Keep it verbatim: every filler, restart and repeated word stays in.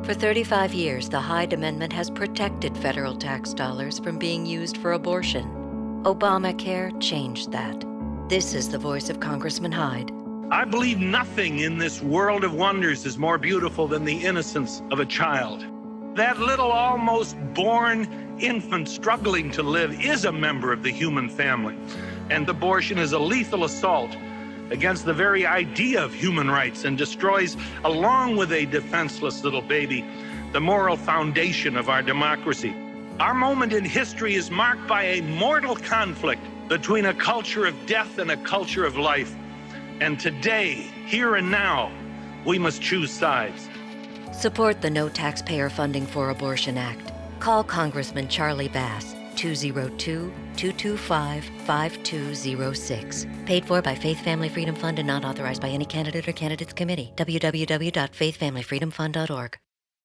For thirty-five years, the Hyde Amendment has protected federal tax dollars from being used for abortion. Obamacare changed that. This is the voice of Congressman Hyde. I believe nothing in this world of wonders is more beautiful than the innocence of a child. That little almost born infant struggling to live is a member of the human family. And abortion is a lethal assault against the very idea of human rights and destroys, along with a defenseless little baby, the moral foundation of our democracy. Our moment in history is marked by a mortal conflict between a culture of death and a culture of life. And today, here and now, we must choose sides. Support the No Taxpayer Funding for Abortion Act. Call Congressman Charlie Bass, two oh two, two two five, five two oh six. Paid for by Faith Family Freedom Fund and not authorized by any candidate or candidates committee. w w w dot faith family freedom fund dot org.